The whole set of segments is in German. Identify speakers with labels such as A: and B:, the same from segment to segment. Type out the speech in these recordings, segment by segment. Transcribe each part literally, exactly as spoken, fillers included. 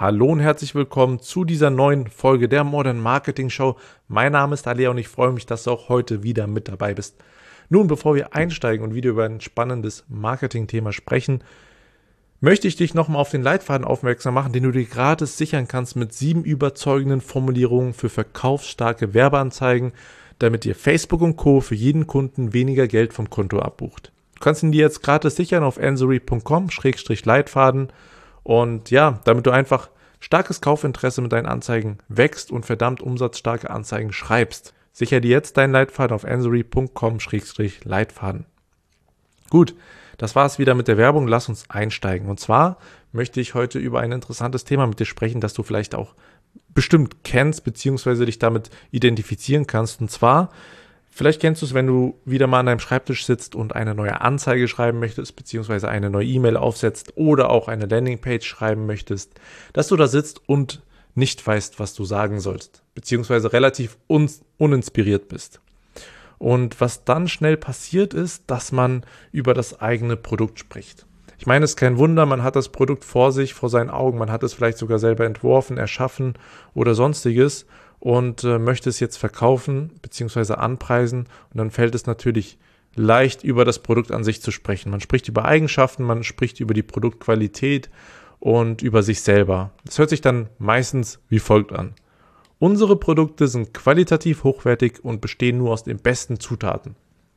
A: Hallo und herzlich willkommen zu dieser neuen Folge der Modern Marketing Show. Mein Name ist Alia und ich freue mich, dass du auch heute wieder mit dabei bist. Nun, bevor wir einsteigen und wieder über ein spannendes Marketing-Thema sprechen, möchte ich dich nochmal auf den Leitfaden aufmerksam machen, den du dir gratis sichern kannst mit sieben überzeugenden Formulierungen für verkaufsstarke Werbeanzeigen, damit dir Facebook und Co. für jeden Kunden weniger Geld vom Konto abbucht. Du kannst ihn dir jetzt gratis sichern auf ansory punkt com slash leitfaden. Und ja, damit du einfach starkes Kaufinteresse mit deinen Anzeigen wächst und verdammt umsatzstarke Anzeigen schreibst. Sicher dir jetzt deinen Leitfaden auf ansory punkt com slash leitfaden. Gut, das war es wieder mit der Werbung. Lass uns einsteigen. Und zwar möchte ich heute über ein interessantes Thema mit dir sprechen, das du vielleicht auch bestimmt kennst, beziehungsweise dich damit identifizieren kannst. Und zwar, vielleicht kennst du es, wenn du wieder mal an deinem Schreibtisch sitzt und eine neue Anzeige schreiben möchtest, beziehungsweise eine neue E-Mail aufsetzt oder auch eine Landingpage schreiben möchtest, dass du da sitzt und nicht weißt, was du sagen sollst, beziehungsweise relativ un- uninspiriert bist. Und was dann schnell passiert ist, dass man über das eigene Produkt spricht. Ich meine, es ist kein Wunder, man hat das Produkt vor sich, vor seinen Augen, man hat es vielleicht sogar selber entworfen, erschaffen oder sonstiges und äh, möchte es jetzt verkaufen bzw. anpreisen und dann fällt es natürlich leicht, über das Produkt an sich zu sprechen. Man spricht über Eigenschaften, man spricht über die Produktqualität und über sich selber. Das hört sich dann meistens wie folgt an. Unsere Produkte sind qualitativ hochwertig und bestehen nur aus den besten Zutaten.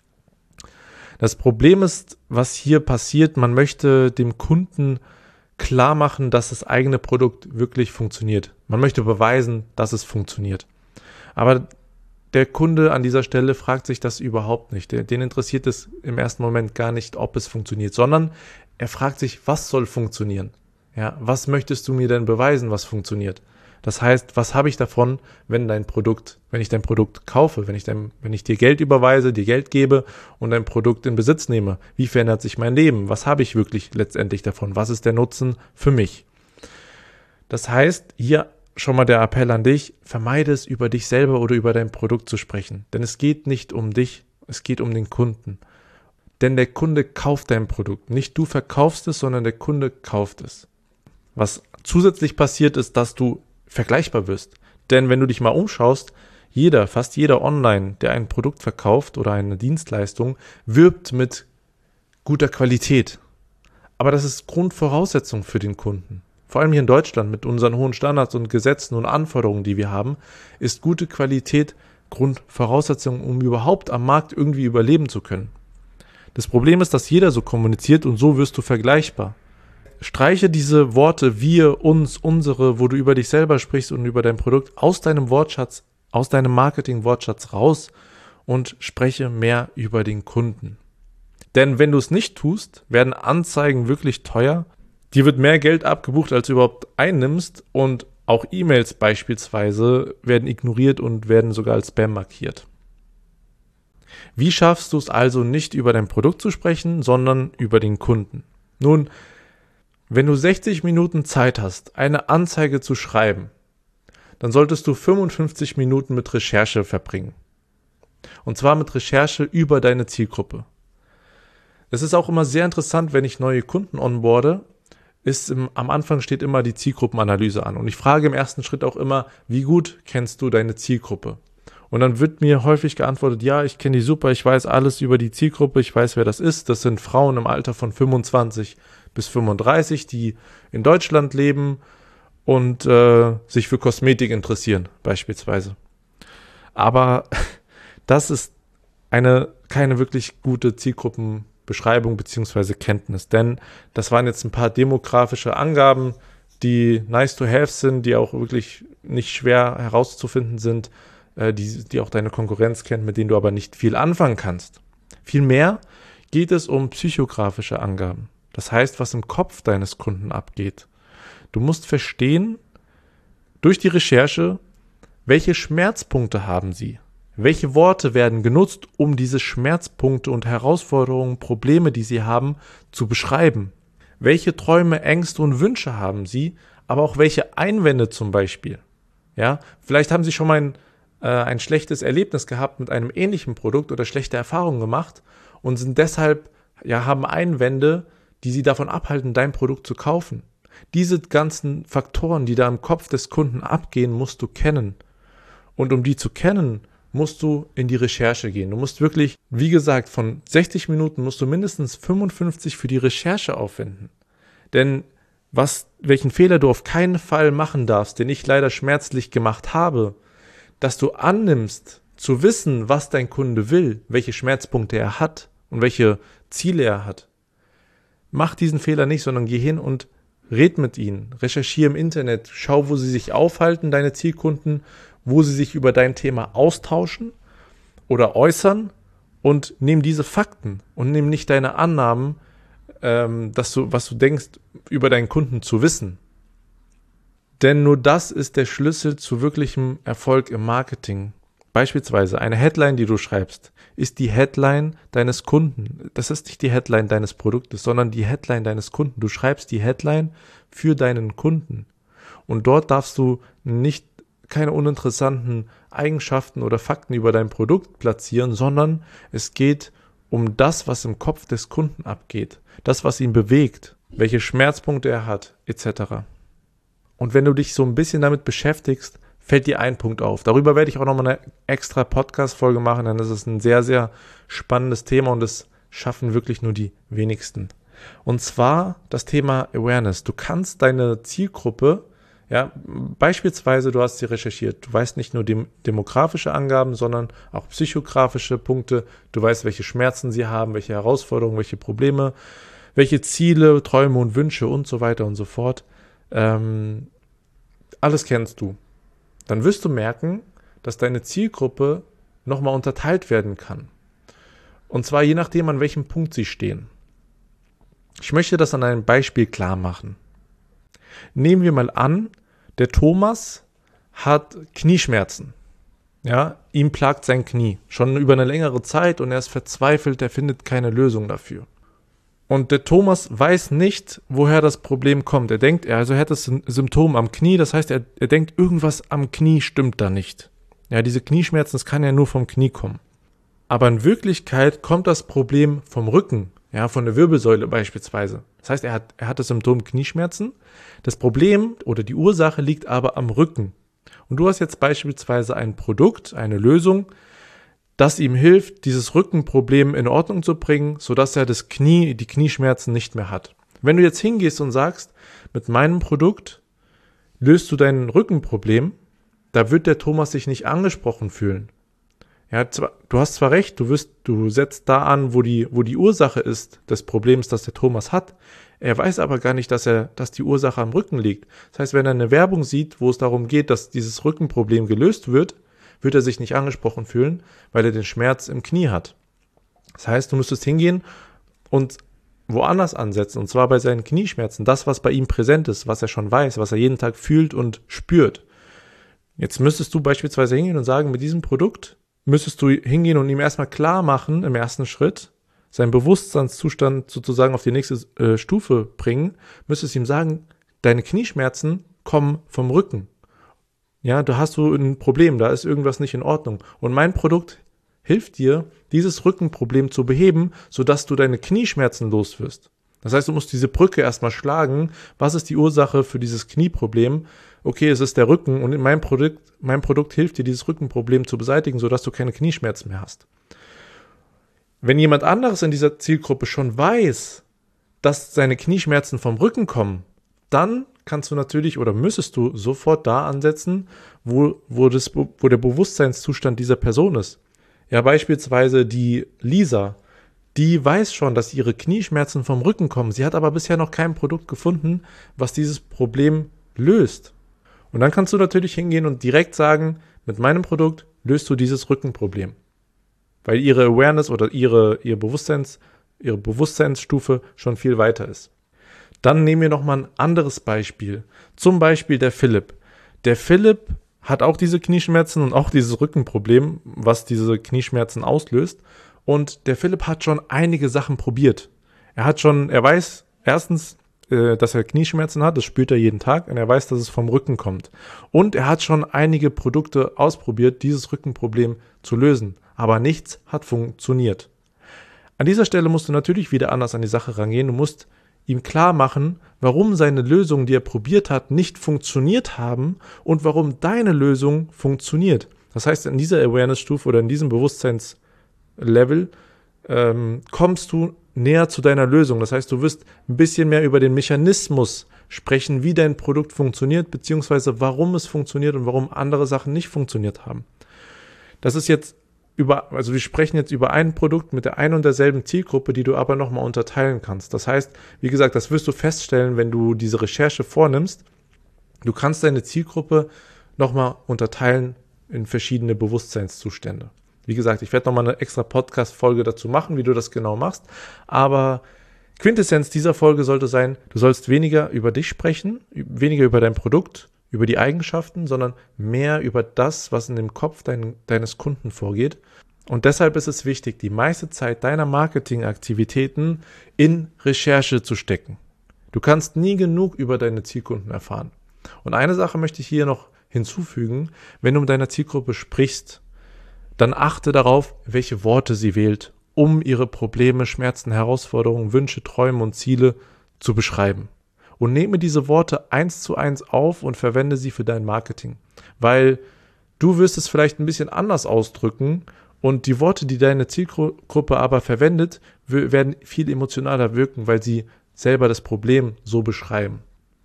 A: Das Problem ist, was hier passiert, man möchte dem Kunden klar machen, dass das eigene Produkt wirklich funktioniert. Man möchte beweisen, dass es funktioniert. Aber der Kunde an dieser Stelle fragt sich das überhaupt nicht. Den interessiert es im ersten Moment gar nicht, ob es funktioniert, sondern er fragt sich, was soll funktionieren? Ja, was möchtest du mir denn beweisen, was funktioniert? Das heißt, was habe ich davon, wenn dein Produkt, wenn ich dein Produkt kaufe, wenn ich dein, wenn ich dir Geld überweise, dir Geld gebe und dein Produkt in Besitz nehme? Wie verändert sich mein Leben? Was habe ich wirklich letztendlich davon? Was ist der Nutzen für mich? Das heißt, hier schon mal der Appell an dich, vermeide es, über dich selber oder über dein Produkt zu sprechen. Denn es geht nicht um dich, es geht um den Kunden. Denn der Kunde kauft dein Produkt. Nicht du verkaufst es, sondern der Kunde kauft es. Was zusätzlich passiert ist, dass du vergleichbar wirst. Denn wenn du dich mal umschaust, jeder, fast jeder online, der ein Produkt verkauft oder eine Dienstleistung, wirbt mit guter Qualität. Aber das ist Grundvoraussetzung für den Kunden. Vor allem hier in Deutschland mit unseren hohen Standards und Gesetzen und Anforderungen, die wir haben, ist gute Qualität Grundvoraussetzung, um überhaupt am Markt irgendwie überleben zu können. Das Problem ist, dass jeder so kommuniziert und so wirst du vergleichbar. Streiche diese Worte wir, uns, unsere, wo du über dich selber sprichst und über dein Produkt aus deinem Wortschatz, aus deinem Marketing-Wortschatz raus und spreche mehr über den Kunden. Denn wenn du es nicht tust, werden Anzeigen wirklich teuer. Dir wird mehr Geld abgebucht, als du überhaupt einnimmst und auch E-Mails beispielsweise werden ignoriert und werden sogar als Spam markiert. Wie schaffst du es also nicht über dein Produkt zu sprechen, sondern über den Kunden? Nun, wenn du sechzig Minuten Zeit hast, eine Anzeige zu schreiben, dann solltest du fünfundfünfzig Minuten mit Recherche verbringen. Und zwar mit Recherche über deine Zielgruppe. Es ist auch immer sehr interessant, wenn ich neue Kunden onboarde, ist im, am Anfang steht immer die Zielgruppenanalyse an. Und ich frage im ersten Schritt auch immer, wie gut kennst du deine Zielgruppe? Und dann wird mir häufig geantwortet, ja, ich kenne die super, ich weiß alles über die Zielgruppe, ich weiß, wer das ist. Das sind Frauen im Alter von fünfundzwanzig bis fünfunddreißig, die in Deutschland leben und äh, sich für Kosmetik interessieren, beispielsweise. Aber das ist eine keine wirklich gute Zielgruppenbeschreibung bzw. Kenntnis, denn das waren jetzt ein paar demografische Angaben, die nice to have sind, die auch wirklich nicht schwer herauszufinden sind, äh, die, die auch deine Konkurrenz kennt, mit denen du aber nicht viel anfangen kannst. Vielmehr geht es um psychografische Angaben. Das heißt, was im Kopf deines Kunden abgeht. Du musst verstehen, durch die Recherche, welche Schmerzpunkte haben sie? Welche Worte werden genutzt, um diese Schmerzpunkte und Herausforderungen, Probleme, die sie haben, zu beschreiben? Welche Träume, Ängste und Wünsche haben sie, aber auch welche Einwände zum Beispiel? Ja, vielleicht haben sie schon mal ein, äh, ein schlechtes Erlebnis gehabt mit einem ähnlichen Produkt oder schlechte Erfahrungen gemacht und sind deshalb, ja, haben Einwände, die sie davon abhalten, dein Produkt zu kaufen. Diese ganzen Faktoren, die da im Kopf des Kunden abgehen, musst du kennen. Und um die zu kennen, musst du in die Recherche gehen. Du musst wirklich, wie gesagt, von sechzig Minuten musst du mindestens fünfundfünfzig für die Recherche aufwenden. Denn was, welchen Fehler du auf keinen Fall machen darfst, den ich leider schmerzlich gemacht habe, dass du annimmst, zu wissen, was dein Kunde will, welche Schmerzpunkte er hat und welche Ziele er hat. Mach diesen Fehler nicht, sondern geh hin und red mit ihnen, recherchiere im Internet, schau, wo sie sich aufhalten, deine Zielkunden, wo sie sich über dein Thema austauschen oder äußern und nimm diese Fakten und nimm nicht deine Annahmen, ähm, dass du, was du denkst, über deinen Kunden zu wissen. Denn nur das ist der Schlüssel zu wirklichem Erfolg im Marketing. Beispielsweise eine Headline, die du schreibst, ist die Headline deines Kunden. Das ist nicht die Headline deines Produktes, sondern die Headline deines Kunden. Du schreibst die Headline für deinen Kunden. Und dort darfst du nicht keine uninteressanten Eigenschaften oder Fakten über dein Produkt platzieren, sondern es geht um das, was im Kopf des Kunden abgeht, das, was ihn bewegt, welche Schmerzpunkte er hat, et cetera. Und wenn du dich so ein bisschen damit beschäftigst, fällt dir ein Punkt auf. Darüber werde ich auch nochmal eine extra Podcast-Folge machen, denn das ist ein sehr, sehr spannendes Thema und das schaffen wirklich nur die wenigsten. Und zwar das Thema Awareness. Du kannst deine Zielgruppe, ja, beispielsweise, du hast sie recherchiert, du weißt nicht nur dem, demografische Angaben, sondern auch psychografische Punkte, du weißt, welche Schmerzen sie haben, welche Herausforderungen, welche Probleme, welche Ziele, Träume und Wünsche und so weiter und so fort. Ähm, alles kennst du. Dann wirst du merken, dass deine Zielgruppe nochmal unterteilt werden kann. Und zwar je nachdem, an welchem Punkt sie stehen. Ich möchte das an einem Beispiel klar machen. Nehmen wir mal an, der Thomas hat Knieschmerzen. Ja, ihm plagt sein Knie schon über eine längere Zeit und er ist verzweifelt, er findet keine Lösung dafür. Und der Thomas weiß nicht, woher das Problem kommt. Er denkt, also er hat das Symptom am Knie, das heißt, er, er denkt, irgendwas am Knie stimmt da nicht. Ja, diese Knieschmerzen, das kann ja nur vom Knie kommen. Aber in Wirklichkeit kommt das Problem vom Rücken, ja, von der Wirbelsäule beispielsweise. Das heißt, er hat, er hat das Symptom Knieschmerzen. Das Problem oder die Ursache liegt aber am Rücken. Und du hast jetzt beispielsweise ein Produkt, eine Lösung, das ihm hilft, dieses Rückenproblem in Ordnung zu bringen, sodass er das Knie, die Knieschmerzen nicht mehr hat. Wenn du jetzt hingehst und sagst, mit meinem Produkt löst du dein Rückenproblem, da wird der Thomas sich nicht angesprochen fühlen. Ja, zwar, du hast zwar recht, du wirst, du setzt da an, wo die, wo die Ursache ist des Problems, das der Thomas hat. Er weiß aber gar nicht, dass er, dass die Ursache am Rücken liegt. Das heißt, wenn er eine Werbung sieht, wo es darum geht, dass dieses Rückenproblem gelöst wird, wird er sich nicht angesprochen fühlen, weil er den Schmerz im Knie hat. Das heißt, du müsstest hingehen und woanders ansetzen, und zwar bei seinen Knieschmerzen, das, was bei ihm präsent ist, was er schon weiß, was er jeden Tag fühlt und spürt. Jetzt müsstest du beispielsweise hingehen und sagen, mit diesem Produkt müsstest du hingehen und ihm erstmal klar machen, im ersten Schritt, seinen Bewusstseinszustand sozusagen auf die nächste äh, Stufe bringen, müsstest ihm sagen, deine Knieschmerzen kommen vom Rücken. Ja, da hast du ein Problem, da ist irgendwas nicht in Ordnung. Und mein Produkt hilft dir, dieses Rückenproblem zu beheben, sodass du deine Knieschmerzen los wirst. Das heißt, du musst diese Brücke erstmal schlagen. Was ist die Ursache für dieses Knieproblem? Okay, es ist der Rücken und mein Produkt, mein Produkt hilft dir, dieses Rückenproblem zu beseitigen, sodass du keine Knieschmerzen mehr hast. Wenn jemand anderes in dieser Zielgruppe schon weiß, dass seine Knieschmerzen vom Rücken kommen, dann kannst du natürlich oder müsstest du sofort da ansetzen, wo, wo, das, wo der Bewusstseinszustand dieser Person ist. Ja, beispielsweise die Lisa, die weiß schon, dass ihre Knieschmerzen vom Rücken kommen. Sie hat aber bisher noch kein Produkt gefunden, was dieses Problem löst. Und dann kannst du natürlich hingehen und direkt sagen, mit meinem Produkt löst du dieses Rückenproblem. Weil ihre Awareness oder ihre, ihre, Bewusstseins, ihre Bewusstseinsstufe schon viel weiter ist. Dann nehmen wir nochmal ein anderes Beispiel. Zum Beispiel der Philipp. Der Philipp hat auch diese Knieschmerzen und auch dieses Rückenproblem, was diese Knieschmerzen auslöst. Und der Philipp hat schon einige Sachen probiert. Er hat schon, er weiß erstens, äh, dass er Knieschmerzen hat, das spürt er jeden Tag und er weiß, dass es vom Rücken kommt. Und er hat schon einige Produkte ausprobiert, dieses Rückenproblem zu lösen. Aber nichts hat funktioniert. An dieser Stelle musst du natürlich wieder anders an die Sache rangehen. Du musst ihm klar machen, warum seine Lösungen, die er probiert hat, nicht funktioniert haben und warum deine Lösung funktioniert. Das heißt, in dieser Awareness-Stufe oder in diesem Bewusstseinslevel ähm, kommst du näher zu deiner Lösung. Das heißt, du wirst ein bisschen mehr über den Mechanismus sprechen, wie dein Produkt funktioniert, beziehungsweise warum es funktioniert und warum andere Sachen nicht funktioniert haben. Das ist jetzt über, also wir sprechen jetzt über ein Produkt mit der ein und derselben Zielgruppe, die du aber nochmal unterteilen kannst. Das heißt, wie gesagt, das wirst du feststellen, wenn du diese Recherche vornimmst. Du kannst deine Zielgruppe nochmal unterteilen in verschiedene Bewusstseinszustände. Wie gesagt, ich werde nochmal eine extra Podcast-Folge dazu machen, wie du das genau machst. Aber Quintessenz dieser Folge sollte sein, du sollst weniger über dich sprechen, weniger über dein Produkt, über die Eigenschaften, sondern mehr über das, was in dem Kopf dein, deines Kunden vorgeht. Und deshalb ist es wichtig, die meiste Zeit deiner Marketingaktivitäten in Recherche zu stecken. Du kannst nie genug über deine Zielkunden erfahren. Und eine Sache möchte ich hier noch hinzufügen: Wenn du mit deiner Zielgruppe sprichst, dann achte darauf, welche Worte sie wählt, um ihre Probleme, Schmerzen, Herausforderungen, Wünsche, Träume und Ziele zu beschreiben. Und nehme diese Worte eins zu eins auf und verwende sie für dein Marketing. Weil du wirst es vielleicht ein bisschen anders ausdrücken und die Worte, die deine Zielgruppe aber verwendet, werden viel emotionaler wirken, weil sie selber das Problem so beschreiben.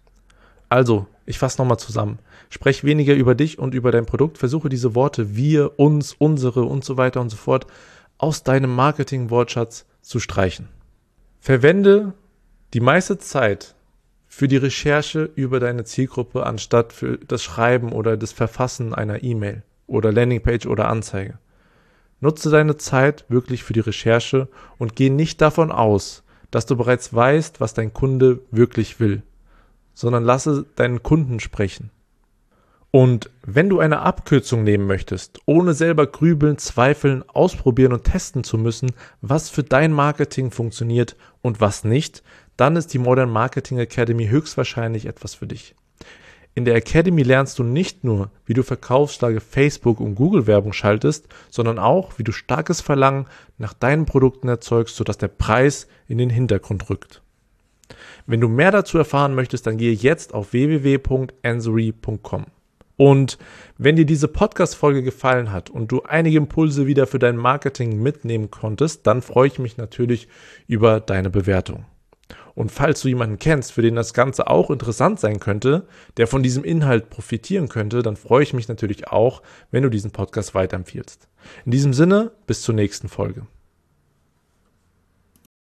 A: Also, ich fasse nochmal zusammen. Sprech weniger über dich und über dein Produkt. Versuche diese Worte wir, uns, unsere und so weiter und so fort aus deinem Marketing-Wortschatz zu streichen. Verwende die meiste Zeit für die Recherche über deine Zielgruppe anstatt für das Schreiben oder das Verfassen einer E-Mail oder Landingpage oder Anzeige. Nutze deine Zeit wirklich für die Recherche und geh nicht davon aus, dass du bereits weißt, was dein Kunde wirklich will, sondern lasse deinen Kunden sprechen. Und wenn du eine Abkürzung nehmen möchtest, ohne selber grübeln, zweifeln, ausprobieren und testen zu müssen, was für dein Marketing funktioniert und was nicht, dann ist die Modern Marketing Academy höchstwahrscheinlich etwas für dich. In der Academy lernst du nicht nur, wie du verkaufsstarke Facebook- und Google-Werbung schaltest, sondern auch, wie du starkes Verlangen nach deinen Produkten erzeugst, sodass der Preis in den Hintergrund rückt. Wenn du mehr dazu erfahren möchtest, dann gehe jetzt auf w w w punkt ansory punkt com. Und wenn dir diese Podcast-Folge gefallen hat und du einige Impulse wieder für dein Marketing mitnehmen konntest, dann freue ich mich natürlich über deine Bewertung. Und falls du jemanden kennst, für den das Ganze auch interessant sein könnte, der von diesem Inhalt profitieren könnte, dann freue ich mich natürlich auch, wenn du diesen Podcast weiterempfiehlst. In diesem Sinne, bis zur nächsten Folge.